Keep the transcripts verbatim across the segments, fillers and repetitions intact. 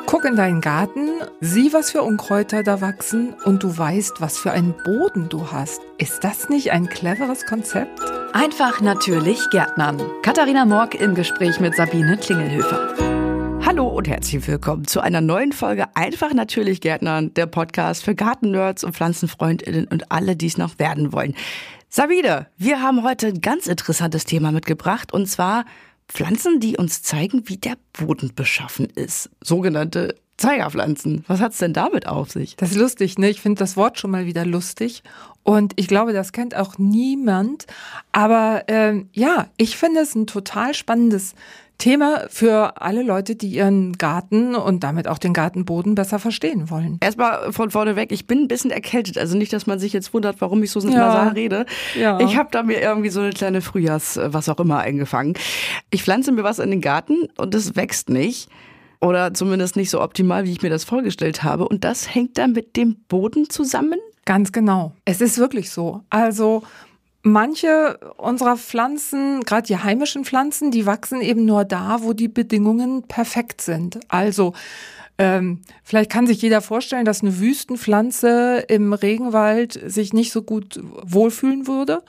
Guck in deinen Garten, sieh, was für Unkräuter da wachsen und du weißt, was für einen Boden du hast. Ist das nicht ein cleveres Konzept? Einfach natürlich Gärtnern. Katharina Morg im Gespräch mit Sabine Klingelhöfer. Hallo und herzlich willkommen zu einer neuen Folge Einfach natürlich Gärtnern, der Podcast für Gartennerds und PflanzenfreundInnen und alle, die es noch werden wollen. Sabine, wir haben heute ein ganz interessantes Thema mitgebracht und zwar Pflanzen, die uns zeigen, wie der Boden beschaffen ist. Sogenannte Zeigerpflanzen. Was hat's denn damit auf sich? Das ist lustig, ne? Ich finde das Wort schon mal wieder lustig. Und ich glaube, das kennt auch niemand. Aber ähm, ja, ich finde es ein total spannendes Thema für alle Leute, die ihren Garten und damit auch den Gartenboden besser verstehen wollen. Erstmal von vorne weg, ich bin ein bisschen erkältet. Also nicht, dass man sich jetzt wundert, warum ich so Ja. nasal rede. Ja. Ich habe da mir irgendwie so eine kleine Frühjahrs-, was auch immer, eingefangen. Ich pflanze mir was in den Garten und es wächst nicht. Oder zumindest nicht so optimal, wie ich mir das vorgestellt habe. Und das hängt dann mit dem Boden zusammen? Ganz genau. Es ist wirklich so. Also manche unserer Pflanzen, gerade die heimischen Pflanzen, die wachsen eben nur da, wo die Bedingungen perfekt sind. Also ähm, vielleicht kann sich jeder vorstellen, dass eine Wüstenpflanze im Regenwald sich nicht so gut wohlfühlen würde.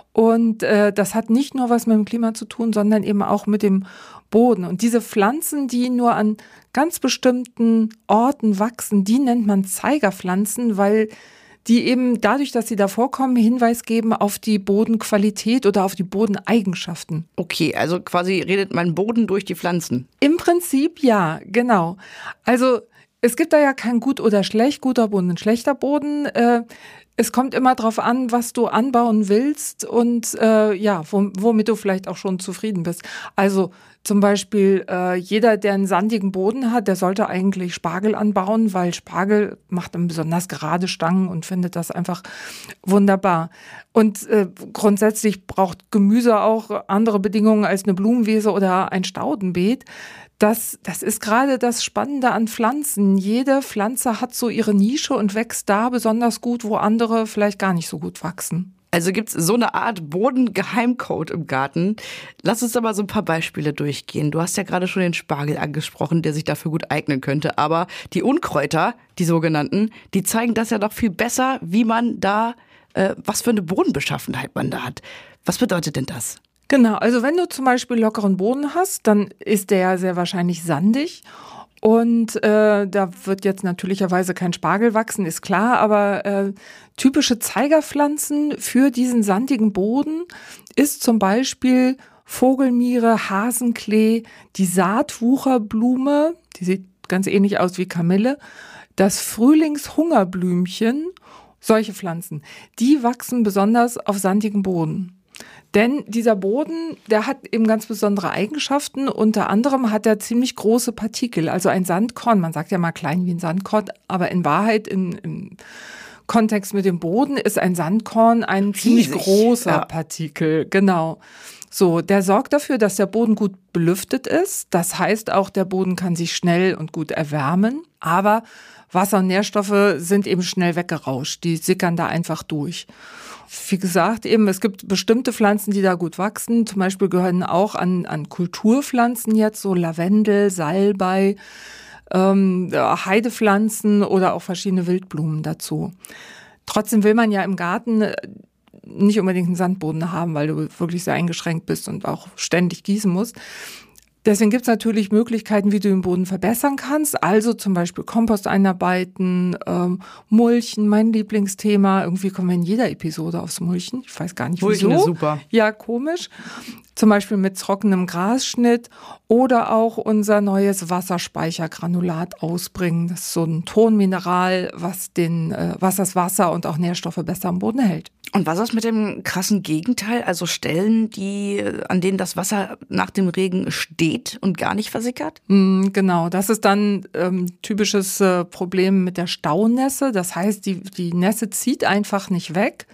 Und äh, das hat nicht nur was mit dem Klima zu tun, sondern eben auch mit dem Boden. Und diese Pflanzen, die nur an ganz bestimmten Orten wachsen, die nennt man Zeigerpflanzen, weil die eben dadurch, dass sie da vorkommen, Hinweis geben auf die Bodenqualität oder auf die Bodeneigenschaften. Okay, also quasi redet mein Boden durch die Pflanzen. Im Prinzip ja, genau. Also es gibt da ja kein gut oder schlecht, guter Boden und schlechter Boden. Äh, es kommt immer drauf an, was du anbauen willst und äh, ja, womit du vielleicht auch schon zufrieden bist. Also zum Beispiel äh, jeder, der einen sandigen Boden hat, der sollte eigentlich Spargel anbauen, weil Spargel macht dann besonders gerade Stangen und findet das einfach wunderbar. Und äh, grundsätzlich braucht Gemüse auch andere Bedingungen als eine Blumenwiese oder ein Staudenbeet. Das, das ist gerade das Spannende an Pflanzen. Jede Pflanze hat so ihre Nische und wächst da besonders gut, wo andere vielleicht gar nicht so gut wachsen. Also gibt's so eine Art Bodengeheimcode im Garten. Lass uns da mal so ein paar Beispiele durchgehen. Du hast ja gerade schon den Spargel angesprochen, der sich dafür gut eignen könnte. Aber die Unkräuter, die sogenannten, die zeigen das ja noch viel besser, wie man da, äh, was für eine Bodenbeschaffenheit man da hat. Was bedeutet denn das? Genau, also wenn du zum Beispiel lockeren Boden hast, dann ist der ja sehr wahrscheinlich sandig. Und äh, da wird jetzt natürlicherweise kein Spargel wachsen, ist klar, aber äh, typische Zeigerpflanzen für diesen sandigen Boden ist zum Beispiel Vogelmiere, Hasenklee, die Saatwucherblume, die sieht ganz ähnlich aus wie Kamille, das Frühlingshungerblümchen, solche Pflanzen, die wachsen besonders auf sandigem Boden. Denn dieser Boden, der hat eben ganz besondere Eigenschaften. Unter anderem hat er ziemlich große Partikel, also ein Sandkorn. Man sagt ja mal klein wie ein Sandkorn, aber in Wahrheit in, im Kontext mit dem Boden ist ein Sandkorn ein ziemlich Riesig, großer ja. Partikel. Genau. So, der sorgt dafür, dass der Boden gut belüftet ist. Das heißt auch, der Boden kann sich schnell und gut erwärmen. Aber Wasser und Nährstoffe sind eben schnell weggerauscht. Die sickern da einfach durch. Wie gesagt, eben, es gibt bestimmte Pflanzen, die da gut wachsen. Zum Beispiel gehören auch an, an Kulturpflanzen jetzt so Lavendel, Salbei, ähm, Heidepflanzen oder auch verschiedene Wildblumen dazu. Trotzdem will man ja im Garten nicht unbedingt einen Sandboden haben, weil du wirklich sehr eingeschränkt bist und auch ständig gießen musst. Deswegen gibt es natürlich Möglichkeiten, wie du den Boden verbessern kannst. Also zum Beispiel Kompost einarbeiten, ähm, Mulchen, mein Lieblingsthema. Irgendwie kommen wir in jeder Episode aufs Mulchen. Ich weiß gar nicht, Mulchen wieso. ist super. Ja, komisch. Zum Beispiel mit trockenem Grasschnitt oder auch unser neues Wasserspeichergranulat ausbringen. Das ist so ein Tonmineral, was den, äh, was das Wasser und auch Nährstoffe besser am Boden hält. Und was ist mit dem krassen Gegenteil? Also Stellen, die, an denen das Wasser nach dem Regen steht und gar nicht versickert? Mm, genau, das ist dann ähm, typisches äh, Problem mit der Staunässe. Das heißt, die, die Nässe zieht einfach nicht weg.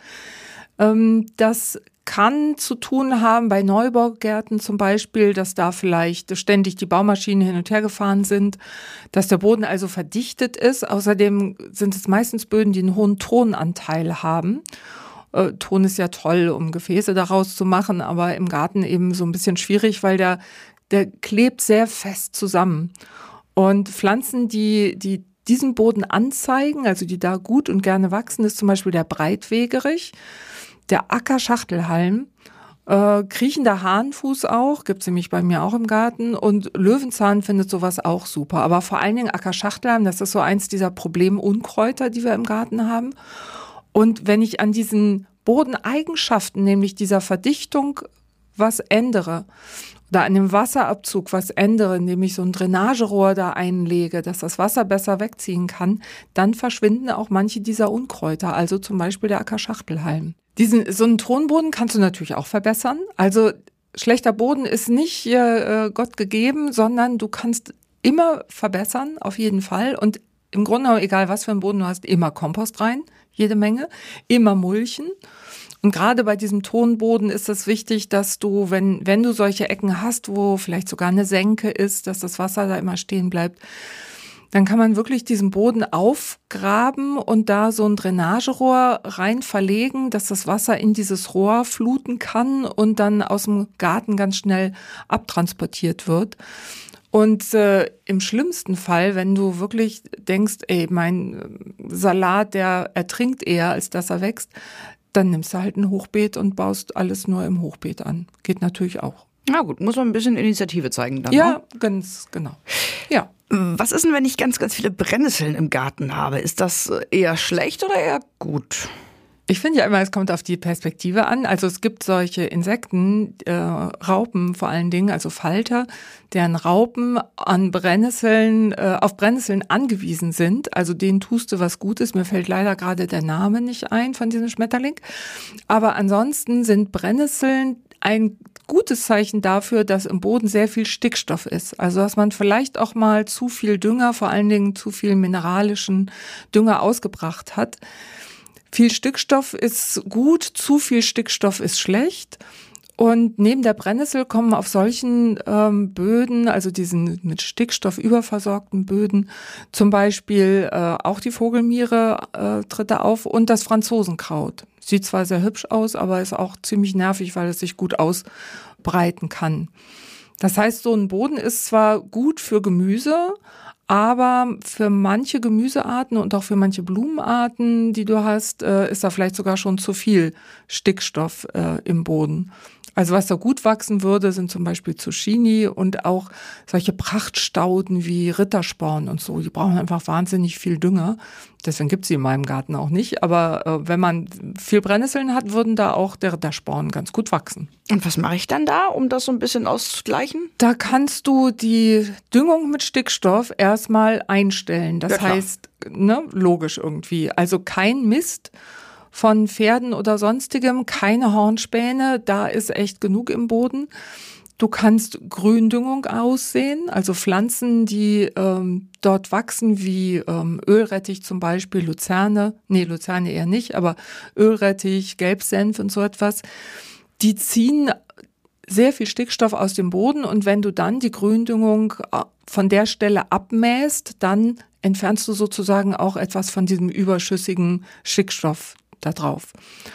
Ähm, das kann zu tun haben bei Neubaugärten zum Beispiel, dass da vielleicht ständig die Baumaschinen hin und her gefahren sind, dass der Boden also verdichtet ist. Außerdem sind es meistens Böden, die einen hohen Tonanteil haben. Äh, Ton ist ja toll, um Gefäße daraus zu machen, aber im Garten eben so ein bisschen schwierig, weil der, der klebt sehr fest zusammen. Und Pflanzen, die, die diesen Boden anzeigen, also die da gut und gerne wachsen, ist zum Beispiel der Breitwegerich, der Ackerschachtelhalm, äh, kriechender Hahnenfuß auch, gibt's nämlich bei mir auch im Garten, und Löwenzahn findet sowas auch super. Aber vor allen Dingen Ackerschachtelhalm, das ist so eins dieser Problemunkräuter, die wir im Garten haben. Und wenn ich an diesen Bodeneigenschaften, nämlich dieser Verdichtung, was ändere, oder an dem Wasserabzug was ändere, indem ich so ein Drainagerohr da einlege, dass das Wasser besser wegziehen kann, dann verschwinden auch manche dieser Unkräuter, also zum Beispiel der Ackerschachtelhalm. Diesen, so einen Tonboden kannst du natürlich auch verbessern. Also schlechter Boden ist nicht äh, Gott gegeben, sondern du kannst immer verbessern, auf jeden Fall. Und im Grunde genommen, egal was für einen Boden du hast, immer Kompost rein, jede Menge, immer mulchen. Und gerade bei diesem Tonboden ist es wichtig, dass du, wenn, wenn du solche Ecken hast, wo vielleicht sogar eine Senke ist, dass das Wasser da immer stehen bleibt, dann kann man wirklich diesen Boden aufgraben und da so ein Drainagerohr rein verlegen, dass das Wasser in dieses Rohr fluten kann und dann aus dem Garten ganz schnell abtransportiert wird. Und äh, im schlimmsten Fall, wenn du wirklich denkst, ey, mein Salat, der ertrinkt eher, als dass er wächst, dann nimmst du halt ein Hochbeet und baust alles nur im Hochbeet an. Geht natürlich auch. Na gut, muss man ein bisschen Initiative zeigen dann. Ja, ne? ganz genau. Ja. Was ist denn, wenn ich ganz, ganz viele Brennnesseln im Garten habe? Ist das eher schlecht oder eher gut? Ich finde ja immer, es kommt auf die Perspektive an. Also es gibt solche Insekten, äh, Raupen vor allen Dingen, also Falter, deren Raupen an Brennnesseln, äh, auf Brennnesseln angewiesen sind. Also denen tust du was Gutes. Mir fällt leider gerade der Name nicht ein von diesem Schmetterling. Aber ansonsten sind Brennnesseln ein gutes Zeichen dafür, dass im Boden sehr viel Stickstoff ist. Also dass man vielleicht auch mal zu viel Dünger, vor allen Dingen zu viel mineralischen Dünger ausgebracht hat. Viel Stickstoff ist gut, zu viel Stickstoff ist schlecht. Und neben der Brennnessel kommen auf solchen ähm, Böden, also diesen mit Stickstoff überversorgten Böden, zum Beispiel äh, auch die Vogelmiere äh, tritt da auf und das Franzosenkraut. Sieht zwar sehr hübsch aus, aber ist auch ziemlich nervig, weil es sich gut ausbreiten kann. Das heißt, so ein Boden ist zwar gut für Gemüse, aber für manche Gemüsearten und auch für manche Blumenarten, die du hast, ist da vielleicht sogar schon zu viel Stickstoff im Boden. Also was da gut wachsen würde, sind zum Beispiel Zucchini und auch solche Prachtstauden wie Rittersporn und so. Die brauchen einfach wahnsinnig viel Dünger. Deswegen gibt's sie in meinem Garten auch nicht. Aber äh, wenn man viel Brennnesseln hat, würden da auch der Rittersporn ganz gut wachsen. Und was mache ich dann da, um das so ein bisschen auszugleichen? Da kannst du die Düngung mit Stickstoff erstmal einstellen. Das Ja, heißt, ne, logisch irgendwie. Also kein Mist von Pferden oder sonstigem, keine Hornspäne, da ist echt genug im Boden. Du kannst Gründüngung aussehen, also Pflanzen, die ähm, dort wachsen, wie ähm, Ölrettich zum Beispiel, Luzerne, nee, Luzerne eher nicht, aber Ölrettich, Gelbsenf und so etwas, die ziehen sehr viel Stickstoff aus dem Boden und wenn du dann die Gründüngung von der Stelle abmähst, dann entfernst du sozusagen auch etwas von diesem überschüssigen Stickstoff da drauf.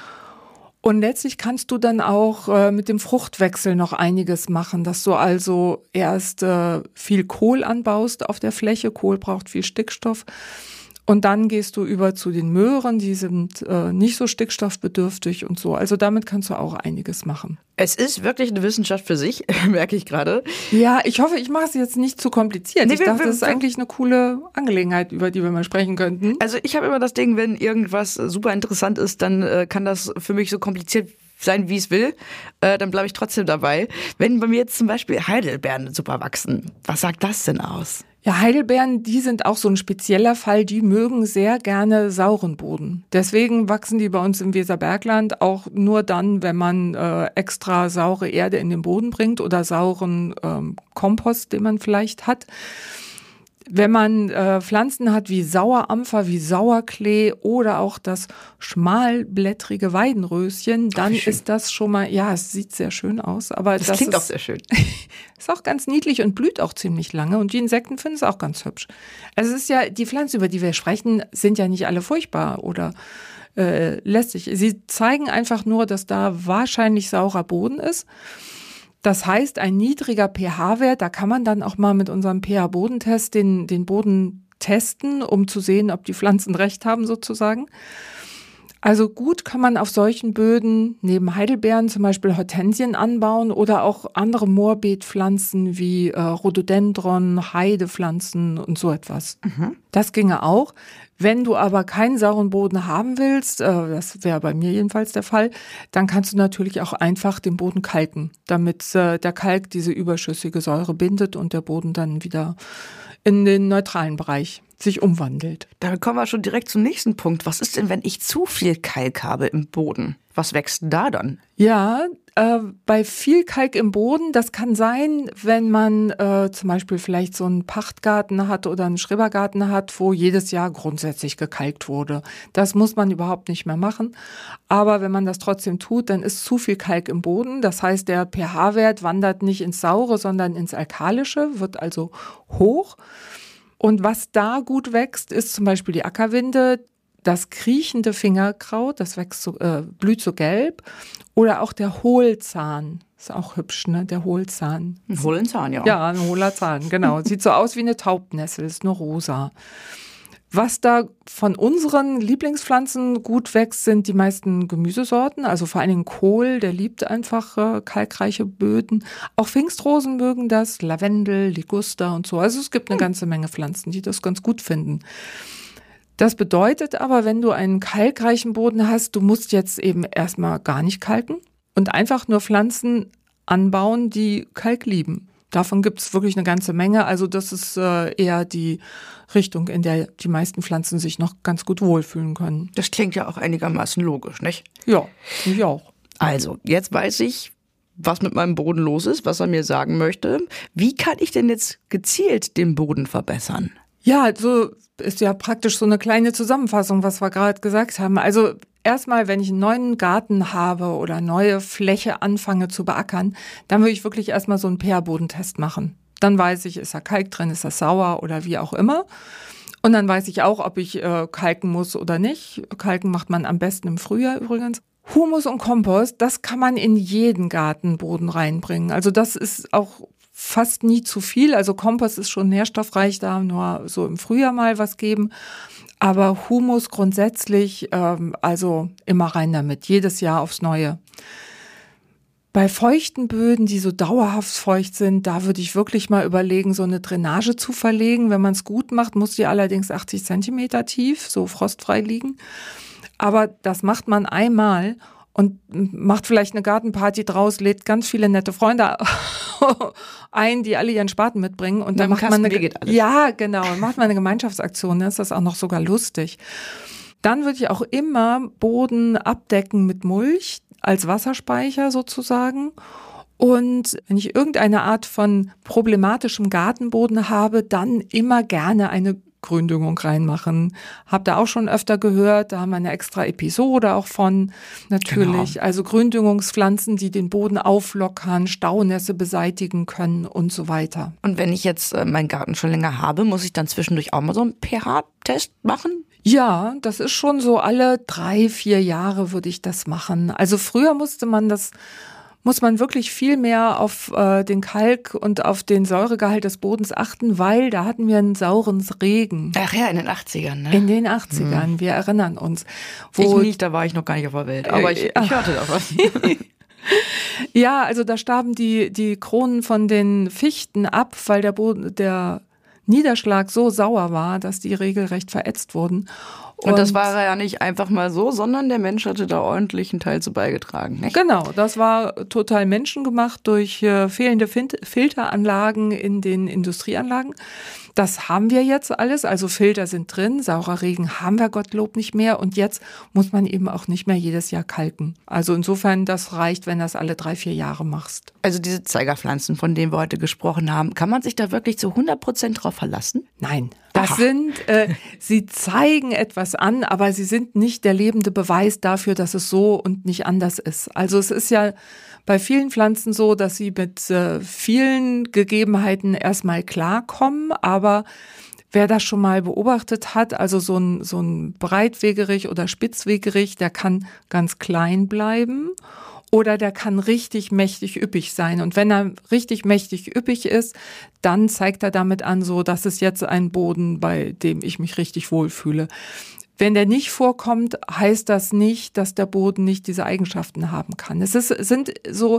Und letztlich kannst du dann auch äh, mit dem Fruchtwechsel noch einiges machen, dass du also erst äh, viel Kohl anbaust auf der Fläche. Kohl braucht viel Stickstoff. Und dann gehst du über zu den Möhren, die sind äh, nicht so stickstoffbedürftig und so. Also damit kannst du auch einiges machen. Es ist wirklich eine Wissenschaft für sich, merke ich gerade. Ja, ich hoffe, ich mache es jetzt nicht zu kompliziert. Nee, ich wir, dachte, wir, das ist eigentlich eine coole Angelegenheit, über die wir mal sprechen könnten. Also ich habe immer das Ding, wenn irgendwas super interessant ist, dann äh, kann das für mich so kompliziert sein, wie es will, äh, dann bleibe ich trotzdem dabei. Wenn bei mir jetzt zum Beispiel Heidelbeeren super wachsen, was sagt das denn aus? Ja, Heidelbeeren, die sind auch so ein spezieller Fall, die mögen sehr gerne sauren Boden. Deswegen wachsen die bei uns im Weserbergland auch nur dann, wenn man äh, extra saure Erde in den Boden bringt oder sauren ähm, Kompost, den man vielleicht hat. Wenn man äh, Pflanzen hat wie Sauerampfer, wie Sauerklee oder auch das schmalblättrige Weidenröschen, dann Ach, ist das schon mal, ja, es sieht sehr schön aus. Aber das, das klingt ist, auch sehr schön. Ist auch ganz niedlich und blüht auch ziemlich lange und die Insekten finden es auch ganz hübsch. Also es ist ja, die Pflanzen, über die wir sprechen, sind ja nicht alle furchtbar oder äh, lästig. Sie zeigen einfach nur, dass da wahrscheinlich saurer Boden ist. Das heißt, ein niedriger pH-Wert, da kann man dann auch mal mit unserem pH-Bodentest den, den Boden testen, um zu sehen, ob die Pflanzen recht haben sozusagen. Also gut kann man auf solchen Böden neben Heidelbeeren zum Beispiel Hortensien anbauen oder auch andere Moorbeetpflanzen wie äh, Rhododendron, Heidepflanzen und so etwas. Mhm. Das ginge auch. Wenn du aber keinen sauren Boden haben willst, äh, das wäre bei mir jedenfalls der Fall, dann kannst du natürlich auch einfach den Boden kalken, damit äh, der Kalk diese überschüssige Säure bindet und der Boden dann wieder in den neutralen Bereich sich umwandelt. Dann kommen wir schon direkt zum nächsten Punkt. Was ist denn, wenn ich zu viel Kalk habe im Boden? Was wächst denn da dann? Ja, äh, bei viel Kalk im Boden, das kann sein, wenn man äh, zum Beispiel vielleicht so einen Pachtgarten hat oder einen Schrebergarten hat, wo jedes Jahr grundsätzlich gekalkt wurde. Das muss man überhaupt nicht mehr machen. Aber wenn man das trotzdem tut, dann ist zu viel Kalk im Boden. Das heißt, der pH-Wert wandert nicht ins Saure, sondern ins Alkalische, wird also hoch. Und was da gut wächst, ist zum Beispiel die Ackerwinde, das kriechende Fingerkraut, das wächst so, äh, blüht so gelb. Oder auch der Hohlzahn, ist auch hübsch, ne? Der Hohlzahn. Ein hohlen Zahn, ja. Ja, ein hohler Zahn, genau. Sieht so aus wie eine Taubnessel, ist nur rosa. Was da von unseren Lieblingspflanzen gut wächst, sind die meisten Gemüsesorten, also vor allen Dingen Kohl, der liebt einfach äh, kalkreiche Böden. Auch Pfingstrosen mögen das, Lavendel, Liguster und so. Also es gibt eine ganze Menge Pflanzen, die das ganz gut finden. Das bedeutet aber, wenn du einen kalkreichen Boden hast, du musst jetzt eben erstmal gar nicht kalken und einfach nur Pflanzen anbauen, die Kalk lieben. Davon gibt es wirklich eine ganze Menge. Also das ist äh, eher die Richtung, in der die meisten Pflanzen sich noch ganz gut wohlfühlen können. Das klingt ja auch einigermaßen logisch, nicht? Ja, ich auch. Also, jetzt weiß ich, was mit meinem Boden los ist, was er mir sagen möchte. Wie kann ich denn jetzt gezielt den Boden verbessern? Ja, so ist ja praktisch so eine kleine Zusammenfassung, was wir gerade gesagt haben. Also erstmal, wenn ich einen neuen Garten habe oder neue Fläche anfange zu beackern, dann würde ich wirklich erstmal so einen pH-Bodentest machen. Dann weiß ich, ist da Kalk drin, ist das sauer oder wie auch immer. Und dann weiß ich auch, ob ich äh, kalken muss oder nicht. Kalken macht man am besten im Frühjahr übrigens. Humus und Kompost, das kann man in jeden Gartenboden reinbringen. Also das ist auch fast nie zu viel. Also Kompost ist schon nährstoffreich, da nur so im Frühjahr mal was geben. Aber Humus grundsätzlich, ähm, also immer rein damit, jedes Jahr aufs Neue. Bei feuchten Böden, die so dauerhaft feucht sind, da würde ich wirklich mal überlegen, so eine Drainage zu verlegen. Wenn man es gut macht, muss die allerdings achtzig Zentimeter tief, so frostfrei liegen. Aber das macht man einmal und macht vielleicht eine Gartenparty draus, lädt ganz viele nette Freunde ein, die alle ihren Spaten mitbringen. Und dann macht man eine, ja, genau, macht man eine Gemeinschaftsaktion, dann ist das auch noch sogar lustig. Dann würde ich auch immer Boden abdecken mit Mulch als Wasserspeicher sozusagen. Und wenn ich irgendeine Art von problematischem Gartenboden habe, dann immer gerne eine Gründüngung reinmachen. Habt ihr auch schon öfter gehört, da haben wir eine extra Episode auch von, natürlich. Genau. Also Gründüngungspflanzen, die den Boden auflockern, Staunässe beseitigen können und so weiter. Und wenn ich jetzt äh, meinen Garten schon länger habe, muss ich dann zwischendurch auch mal so einen pH-Test machen? Ja, das ist schon so alle drei, vier Jahre würde ich das machen. Also früher musste man das muss man wirklich viel mehr auf äh, den Kalk und auf den Säuregehalt des Bodens achten, weil da hatten wir einen sauren Regen. Ach ja, in den achtzigern, ne? In den achtzigern, hm. wir erinnern uns. Wo ich nicht, da war ich noch gar nicht auf der Welt, aber ich, ich hörte da was. Ja, also da starben die, die Kronen von den Fichten ab, weil der Boden, der Niederschlag so sauer war, dass die regelrecht verätzt wurden. Und, und das war ja nicht einfach mal so, sondern der Mensch hatte da ordentlich einen Teil zu beigetragen, nicht? Genau, das war total menschengemacht durch äh, fehlende Fin- Filteranlagen in den Industrieanlagen. Das haben wir jetzt alles, also Filter sind drin, saurer Regen haben wir Gottlob nicht mehr und jetzt muss man eben auch nicht mehr jedes Jahr kalken. Also insofern, das reicht, wenn du das alle drei, vier Jahre machst. Also diese Zeigerpflanzen, von denen wir heute gesprochen haben, kann man sich da wirklich zu hundert Prozent drauf verlassen? Nein. Das Aha. sind, äh, sie zeigen etwas an, aber sie sind nicht der lebende Beweis dafür, dass es so und nicht anders ist. Also es ist ja bei vielen Pflanzen so, dass sie mit äh, vielen Gegebenheiten erstmal klarkommen, aber wer das schon mal beobachtet hat, also so ein, so ein Breitwegerich oder Spitzwegerich, der kann ganz klein bleiben. oder der kann richtig mächtig üppig sein. Und wenn er richtig mächtig üppig ist, dann zeigt er damit an, so, das ist jetzt ein Boden, bei dem ich mich richtig wohlfühle. Wenn der nicht vorkommt, heißt das nicht, dass der Boden nicht diese Eigenschaften haben kann. Es ist, sind so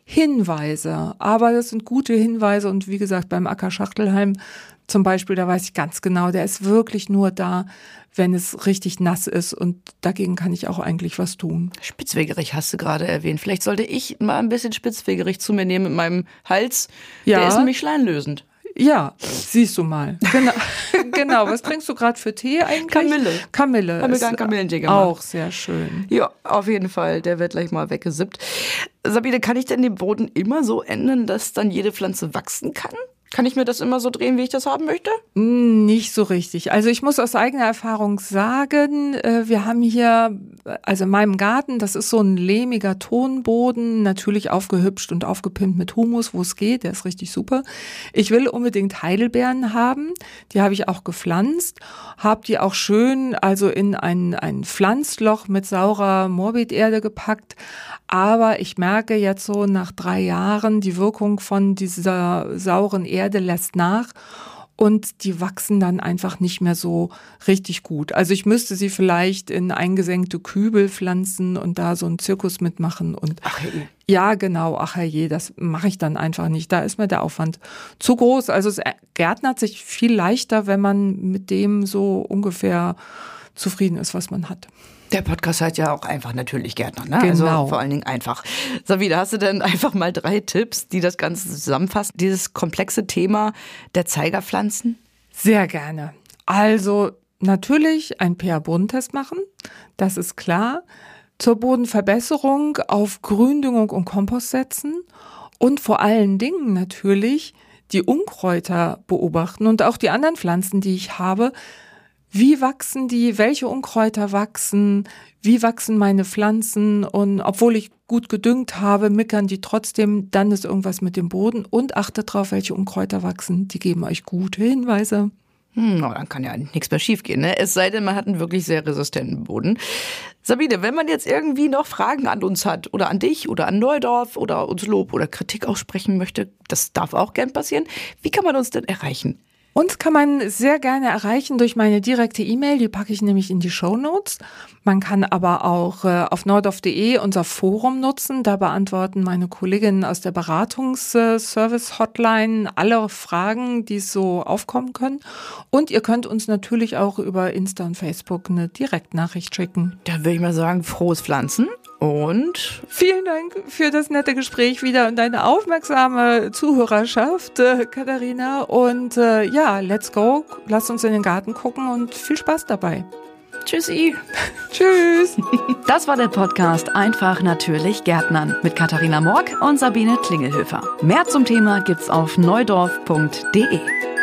Hinweise, aber das sind gute Hinweise. Und wie gesagt, beim Acker Schachtelheim zum Beispiel, da weiß ich ganz genau, der ist wirklich nur da, wenn es richtig nass ist. Und dagegen kann ich auch eigentlich was tun. Spitzwegerich hast du gerade erwähnt. Vielleicht sollte ich mal ein bisschen Spitzwegerich zu mir nehmen mit meinem Hals. Ja. Der ist nämlich schleienlösend. Ja, siehst du mal. Genau, genau. Was trinkst du gerade für Tee eigentlich? Kamille. Kamille. Haben wir gerade einen Kamillentee gemacht. Auch sehr schön. Ja, auf jeden Fall. Der wird gleich mal weggesippt. Sabine, kann ich denn den Boden immer so ändern, dass dann jede Pflanze wachsen kann? Kann ich mir das immer so drehen, wie ich das haben möchte? Nicht so richtig. Also ich muss aus eigener Erfahrung sagen, wir haben hier, also in meinem Garten, das ist so ein lehmiger Tonboden, natürlich aufgehübscht und aufgepimpt mit Humus, wo es geht, der ist richtig super. Ich will unbedingt Heidelbeeren haben, die habe ich auch gepflanzt, habe die auch schön also in ein, ein Pflanzloch mit saurer Morbiderde gepackt. Aber ich merke jetzt so nach drei Jahren, die Wirkung von dieser sauren Erde lässt nach und die wachsen dann einfach nicht mehr so richtig gut. Also ich müsste sie vielleicht in eingesenkte Kübel pflanzen und da so einen Zirkus mitmachen. Und ach je. Ja, genau, ach je, das mache ich dann einfach nicht. Da ist mir der Aufwand zu groß. Also es gärtnert sich viel leichter, wenn man mit dem so ungefähr zufrieden ist, was man hat. Der Podcast hat ja auch einfach natürlich Gärtner, ne? Genau. Also vor allen Dingen einfach. Sabine, hast du denn einfach mal drei Tipps, die das Ganze zusammenfassen? Dieses komplexe Thema der Zeigerpflanzen? Sehr gerne. Also natürlich ein pH-Bodentest machen, das ist klar. Zur Bodenverbesserung auf Gründüngung und Kompost setzen und vor allen Dingen natürlich die Unkräuter beobachten und auch die anderen Pflanzen, die ich habe. Wie wachsen die? Welche Unkräuter wachsen? Wie wachsen meine Pflanzen? Und obwohl ich gut gedüngt habe, mickern die trotzdem. Dann ist irgendwas mit dem Boden. Und achtet drauf, welche Unkräuter wachsen. Die geben euch gute Hinweise. Hm, oh, dann kann ja nichts mehr schiefgehen, ne? Es sei denn, man hat einen wirklich sehr resistenten Boden. Sabine, wenn man jetzt irgendwie noch Fragen an uns hat oder an dich oder an Neudorf oder uns Lob oder Kritik aussprechen möchte, das darf auch gern passieren. Wie kann man uns denn erreichen? Uns kann man sehr gerne erreichen durch meine direkte E-Mail, die packe ich nämlich in die Shownotes. Man kann aber auch äh, auf neudorf punkt de unser Forum nutzen. Da beantworten meine Kolleginnen aus der Beratungsservice-Hotline alle Fragen, die so aufkommen können. Und ihr könnt uns natürlich auch über Insta und Facebook eine Direktnachricht schicken. Da würde ich mal sagen, frohes Pflanzen. Und vielen Dank für das nette Gespräch wieder und deine aufmerksame Zuhörerschaft, äh, Katharina. Und äh, ja, let's go. Lasst uns in den Garten gucken und viel Spaß dabei. Tschüssi. Tschüss. Das war der Podcast Einfach natürlich Gärtnern mit Katharina Morck und Sabine Klingelhöfer. Mehr zum Thema gibt's auf neudorf punkt de.